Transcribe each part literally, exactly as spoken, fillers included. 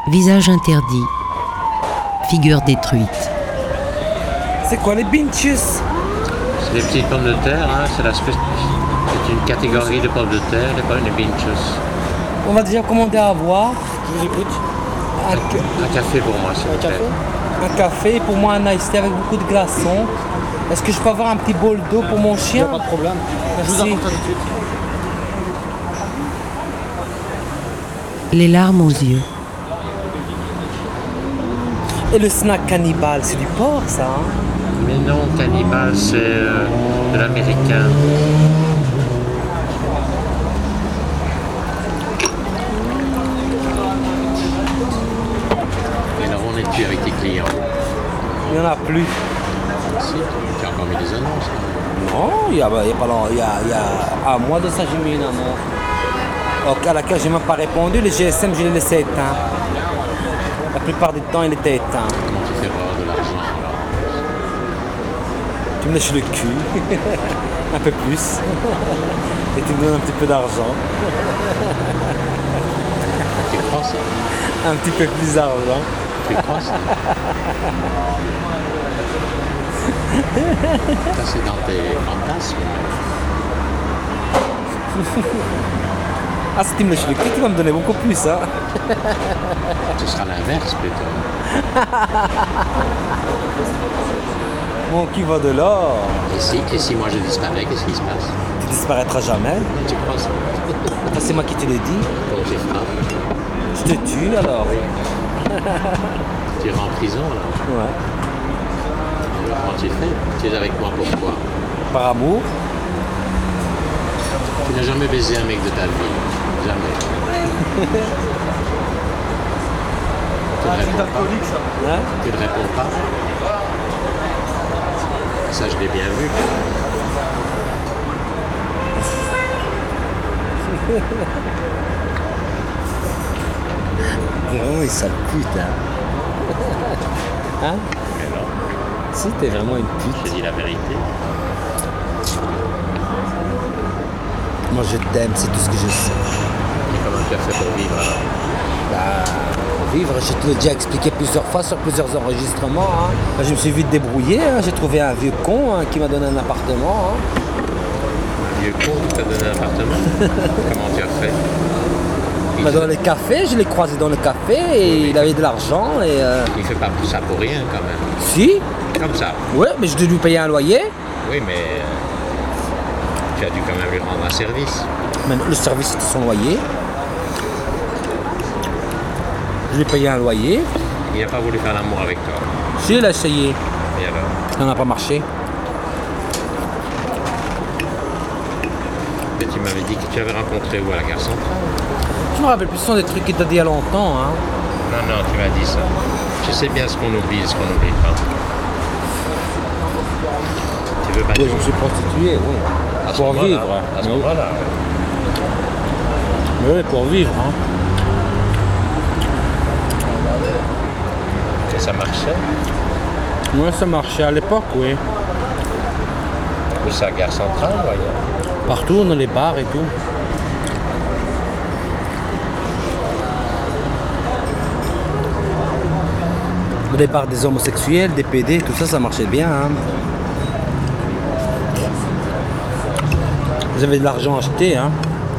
Visage interdit. Figure détruite. C'est quoi les binches? C'est des petites pommes de terre, hein, c'est, la spé... c'est une catégorie de pommes de terre, les pommes de binches. On va déjà commander à boire. Je vous écoute. Un, un café pour moi, s'il vous plaît. Un café, pour moi un ice tea avec beaucoup de glaçons. Est-ce que je peux avoir un petit bol d'eau pour mon chien? Pas de problème. Merci. Je vous apporte ça tout de suite. Les larmes aux yeux. Et le snack cannibale, c'est du porc ça hein? Mais non, cannibale, c'est euh, de l'américain. Et là, on est plus avec tes clients. Il n'y en a plus. Si, tu as encore mis des annonces. Non, il y a, il y a pas longtemps, il y a, il y a un mois de ça, j'ai mis une annonce. Donc, à laquelle je n'ai même pas répondu. Le G S M, je l'ai laissé éteint. La plupart du temps, il était éteint. Comment tu fais pour avoir de l'argent alors? Tu me lèches le cul, un peu plus, et tu me donnes un petit peu d'argent. Tu crois ça? Un petit peu plus d'argent. Tu crois ça? Ça c'est dans tes fantasmes. Ah, si tu me lèches le cul, tu vas me donner beaucoup plus, hein. Ce sera l'inverse plutôt. Mon cul va de l'or. Et si, et si moi je disparais, qu'est-ce qui se passe? Tu disparaîtras jamais. Tu crois ça? Ça, c'est moi qui te l'ai dit. Comment tu feras? Je te tue alors. Tu iras en prison là? Ouais. Alors, comment tu fais? Tu es avec moi pourquoi? Par amour. Tu n'as jamais baisé un mec de ta vie? Jamais. Tu ne réponds pas? Hein? Tu ne réponds pas? Ça, je l'ai bien vu. Vraiment une sale pute, hein. Hein? Mais non, Si, t'es vraiment une je pute. dis la vérité. Moi, je t'aime, c'est tout ce que je sais. Et comment tu as fait pour vivre alors? Bah, pour vivre, je te l'ai déjà expliqué plusieurs fois sur plusieurs enregistrements. Hein. Bah, je me suis vite débrouillé. Hein. J'ai trouvé un vieux con hein, qui m'a donné un appartement. Hein. Un vieux con qui t'a donné un appartement? Comment tu as fait? Il Bah, fait- dans les cafés, je l'ai croisé dans le café et il avait de l'argent. Et euh... Il fait pas ça pour rien quand même. Si, Comme ça. ouais, mais je devais lui payer un loyer. Oui, mais euh, tu as dû quand même lui rendre un service. Mais le service, c'était son loyer. Je lui ai payé un loyer. Il n'a pas voulu faire l'amour avec toi. Si, il a essayé. Et alors? Ça n'a pas marché. Et tu m'avais dit que tu avais rencontré où à la gare centrale? Je me rappelle plus, ce sont des trucs qu'il t'a dit il y a longtemps. Hein. Non, non, tu m'as dit ça. Je sais bien ce qu'on oublie et ce qu'on n'oublie pas. Tu veux pas Oui, dire? je me suis prostitué, oui. À ce Pour moment-là, vivre. À ce Mais oui. moment-là. Mais oui, pour vivre. Hein. Et ça marchait? Oui, ça marchait à l'époque, oui. Ou ça, gare centrale, voyons. Partout, dans les bars et tout. Les bars des homosexuels, des P D, tout ça, ça marchait bien. Hein. J'avais de l'argent acheté. Hein.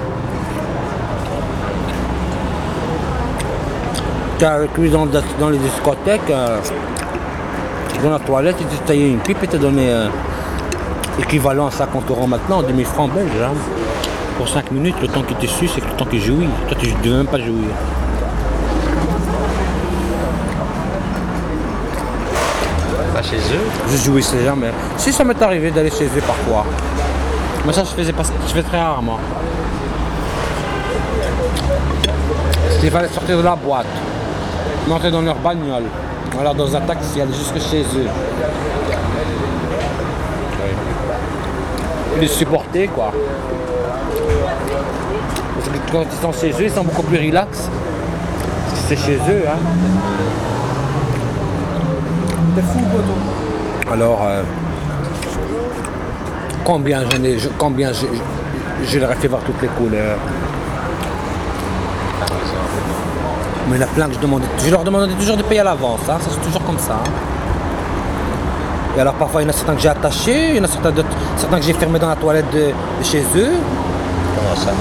Avec lui dans, dans les discothèques, euh, dans la toilette, il te taillait une pipe et te donnait euh, équivalent à cinquante euros maintenant, deux mille francs belges. Hein. Pour cinq minutes, le temps qu'il te suce, c'est le temps qu'il jouit. Toi, tu ne devais même pas jouir. Pas chez eux? Je jouissais jamais. Si ça m'est arrivé d'aller chez eux parfois. Mais ça, je faisais pas, je fais très rarement. Il fallait sortir de la boîte, monter dans leur bagnole, alors dans un taxi, aller jusque chez eux. Les supporter, quoi. Parce que quand ils sont chez eux, ils sont beaucoup plus relax. Parce que c'est chez eux, hein. T'es fou, toi. Alors, euh, combien j'en ai, je- combien je, je, je leur ai fait voir toutes les couleurs. Mais il y en a plein que je demandais. Je leur demandais toujours de payer à l'avance, hein. Ça c'est toujours comme ça. Hein. Et alors parfois il y en a certains que j'ai attachés, il y en a certains, de, certains que j'ai fermés dans la toilette de, de chez eux. Comment ça?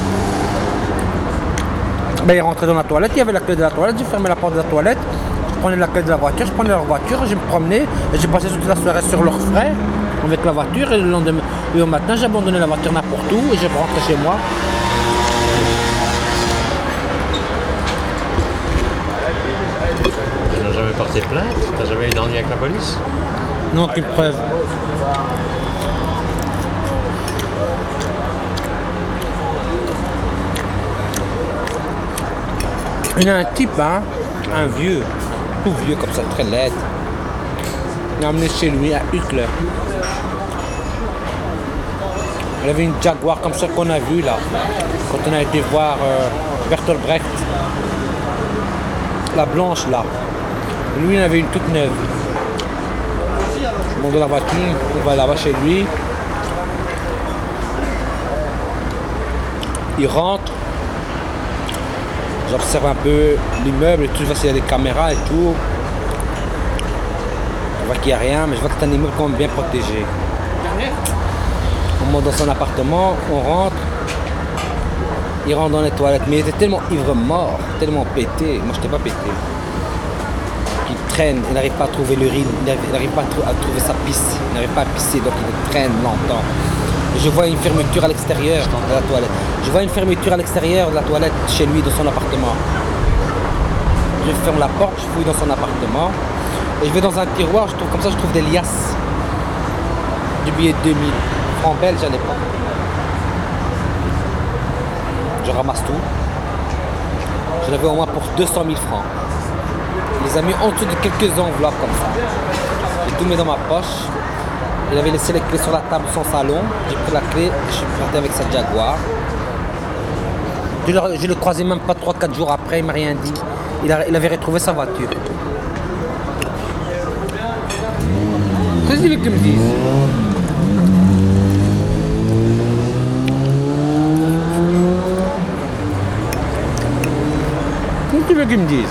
Ben, ils rentraient dans la toilette, il y avait la clé de la toilette, j'ai fermé la porte de la toilette, je prenais la clé de la voiture, je prenais leur voiture, je me promenais et j'ai passé toute la soirée sur leurs frais avec la voiture et le lendemain et au matin j'ai abandonné la voiture n'importe où et je rentrais chez moi. Tu n'as jamais porté plainte? Tu n'as jamais eu d'ennui avec la police? Non, aucune preuve. Il y a un type, hein, un vieux, tout vieux comme ça, très laid. Il l'a emmené chez lui à Uccle. Il avait une Jaguar comme ça qu'on a vu là, quand on a été voir euh, Bertolt Brecht. La blanche là. Lui il avait une toute neuve. Je monte dans la voiture, on va là-bas chez lui. Il rentre. J'observe un peu l'immeuble et tout, je vois s'il y a des caméras et tout. On voit qu'il n'y a rien, mais je vois que c'est un immeuble quand même bien protégé. On monte dans son appartement, on rentre. Il rentre dans les toilettes, mais il était tellement ivre mort, tellement pété. Moi, je n'étais pas pété. Il traîne, il n'arrive pas à trouver l'urine, il n'arrive pas à trouver sa pisse, il n'arrive pas à pisser, donc il traîne longtemps. Je vois une fermeture à l'extérieur de la toilette. Je vois une fermeture à l'extérieur de la toilette chez lui, dans son appartement. Je ferme la porte, je fouille dans son appartement. Et je vais dans un tiroir, je trouve comme ça, je trouve des liasses. Du billet de deux mille francs belges à l'époque. Je ramasse tout. Je l'avais au moins pour deux cent mille francs. Il les a mis en dessous de quelques enveloppes comme ça. J'ai tout mis dans ma poche. Il avait laissé les clés sur la table de son salon. J'ai pris la clé et je suis parti avec sa Jaguar. Je le, je le croisais même pas trois quatre jours après, il m'a rien dit. Il, a, il avait retrouvé sa voiture. Qu'est-ce que tu veux que tu me dises? Qu'est-ce que tu veux qu'il me dise?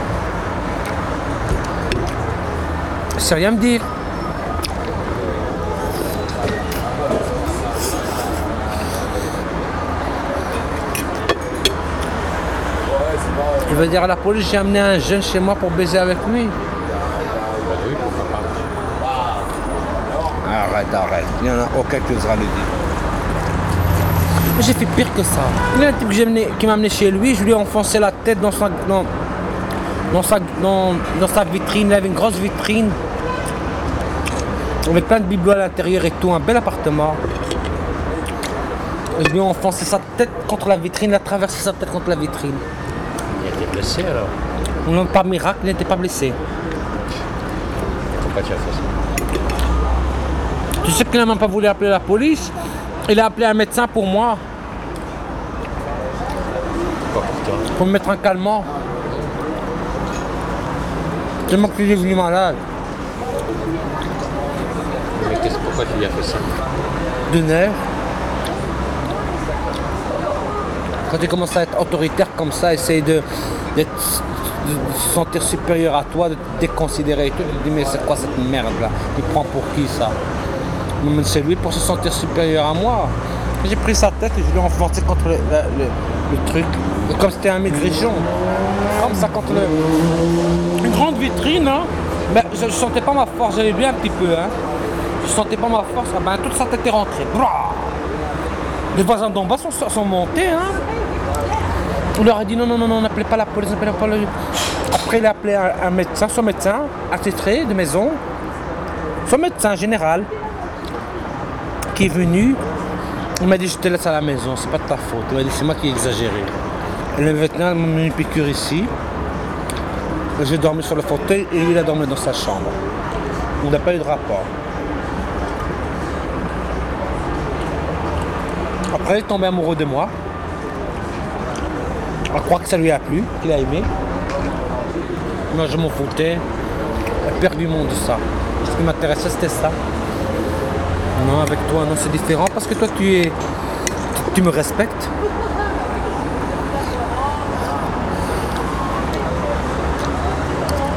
Je sais rien me dire. Il veut dire à la police, j'ai amené un jeune chez moi pour baiser avec lui. Oui, pourquoi pas. Arrête, arrête. Il n'y en a aucun qui osera le dire. J'ai fait pire que ça. Il y a un type que j'ai amené- qui m'a amené chez lui, je lui ai enfoncé la tête dans sa, dans, dans sa, dans, dans sa vitrine. Il avait une grosse vitrine. Avec plein de bibelots à l'intérieur et tout, un bel appartement. Et je lui ai enfoncé sa tête contre la vitrine, il a traversé sa tête contre la vitrine. Il était blessé alors? Non, par miracle, il n'était pas blessé. Pourquoi tu as fait ça? Tu sais qu'il n'a même pas voulu appeler la police. Il a appelé un médecin pour moi, Pourquoi pour toi? pour me mettre un calmant. C'est moi qui suis devenu malade. Mais qu'est-ce- pourquoi tu lui as fait ça? De nerfs. Quand tu commences à être autoritaire comme ça, essayer de, d'être- de, de se sentir supérieur à toi, de te déconsidérer et tout, tu te dis mais c'est quoi cette merde là? Il prend pour qui ça? Mais c'est lui pour se sentir supérieur à moi. J'ai pris sa tête et je lui ai enfoncé contre le, le, le, le truc. Et comme c'était un maigrichon, comme ça contre le... Une grande vitrine, hein. Ben, je ne sentais pas ma force, j'allais bien un petit peu. Hein. Je ne sentais pas ma force, ah ben, toute sa tête est rentrée. Bra Les voisins d'en bas sont, sont montés. Hein. On leur a dit non, non, non, non, n'appelez pas la police, n'appelez pas la... Après, il a appelé un, un médecin, son médecin, attitré de maison, son médecin général, qui est venu. Il m'a dit je te laisse à la maison, c'est pas de ta faute. Il m'a dit c'est moi qui ai exagéré. Et le vétérinaire m'a mis une piqûre ici. J'ai dormi sur le fauteuil et lui il a dormi dans sa chambre. On n'a pas eu de rapport. Après il est tombé amoureux de moi. On croit que ça lui a plu, qu'il a aimé. Moi je m'en foutais. Éperdument de ça. Ce qui m'intéressait c'était ça. Non, avec toi, non, c'est différent parce que toi, tu es, tu, tu me respectes.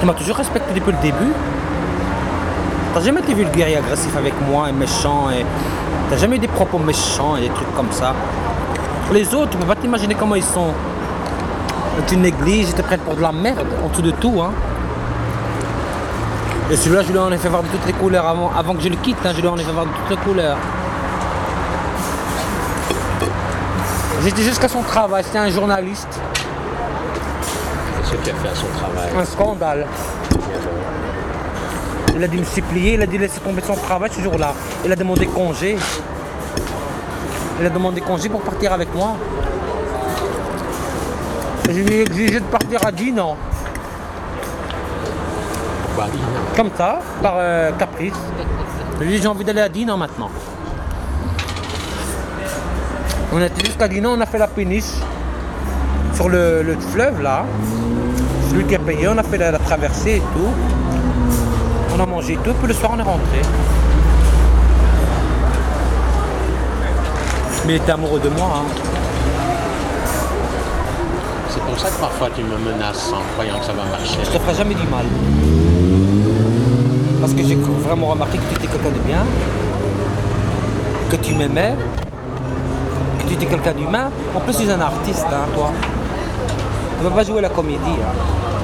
Tu m'as toujours respecté depuis le début. T'as jamais été vulgaire et agressif avec moi et méchant et t'as jamais eu des propos méchants et des trucs comme ça. Pour les autres, tu peux pas t'imaginer comment ils sont. Tu négliges, ils te prennent pour de la merde en dessous de tout, hein. Et celui-là, je lui en ai fait voir de toutes les couleurs avant, avant que je le quitte, hein, je lui en ai fait voir de toutes les couleurs. J'étais jusqu'à son travail, c'était un journaliste. Qu'est-ce qu'il a fait à son travail? Un scandale. Il a dû me supplier, il a dû laisser tomber son travail ce jour-là. Il a demandé congé. Il a demandé congé pour partir avec moi. Et je lui ai exigé de partir à dix ans. Bah, Comme ça, par euh, caprice. Je lui ai dit j'ai envie d'aller à Dinan maintenant. On était jusqu'à Dinan, on a fait la péniche sur le, le fleuve là. C'est lui qui a payé, on a fait la, la traversée et tout. On a mangé tout, puis le soir on est rentré. Mais il était amoureux de moi. Hein. c'est pour ça que parfois tu me menaces en croyant que ça va marcher. Je te ferai jamais du mal. Parce que j'ai vraiment remarqué que tu étais quelqu'un de bien, que tu m'aimais, que tu étais quelqu'un d'humain. En plus, tu es un artiste, hein, toi. Tu ne vas pas jouer la comédie. Hein.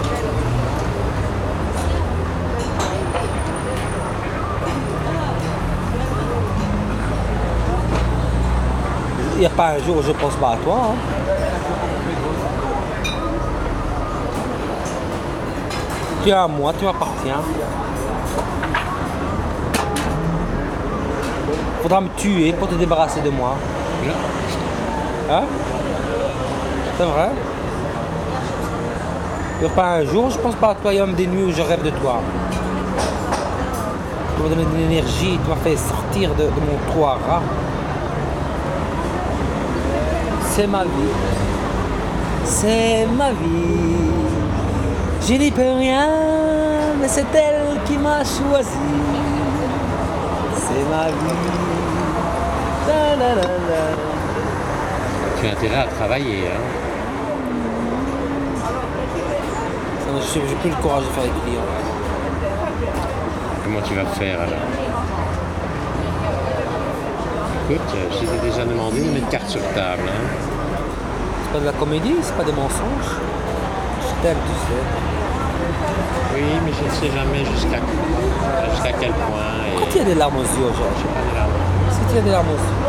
Il n'y a pas un jour où je ne pense pas à toi. Hein. Tu es à moi, tu m'appartiens. Il faudra me tuer pour te débarrasser de moi. Hein? C'est vrai? Il n'y a pas un jour où je ne pense pas à toi, il y a même des nuits où je rêve de toi. Tu m'as donné de l'énergie, tu m'as fait sortir de, de mon trou à rats. C'est ma vie. C'est ma vie. Je n'y peux rien, mais c'est elle qui m'a choisi. C'est ma vie. La, la, la, la. Tu as intérêt à travailler, hein? Je n'ai plus le courage de faire les clients. Comment tu vas faire alors? Écoute, je t'ai déjà demandé de mettre carte sur table, hein? C'est pas de la comédie, c'est pas des mensonges. Je t'aime, tu sais. Oui, mais je ne sais jamais jusqu'à jusqu'à quel point. Et... Quand il y a des larmes aux yeux, Georges, Je sais pas des larmes. si tu as des larmes aux yeux.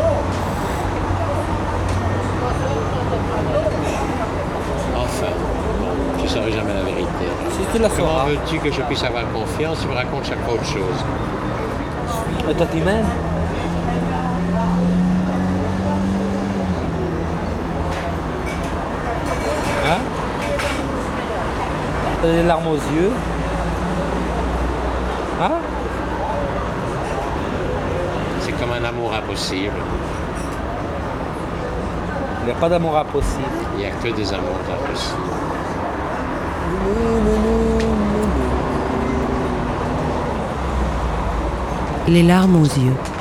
Enfin, bon, tu ne sauras jamais la vérité. Si tu la Comment sauras. veux-tu que je puisse avoir confiance? Tu me racontes chaque fois autre chose. Et toi, tu m'aimes? Hein? T'as des larmes aux yeux? Hein? C'est comme un amour impossible. Il n'y a pas d'amour impossible. Il n'y a que des amours impossibles. Les larmes aux yeux.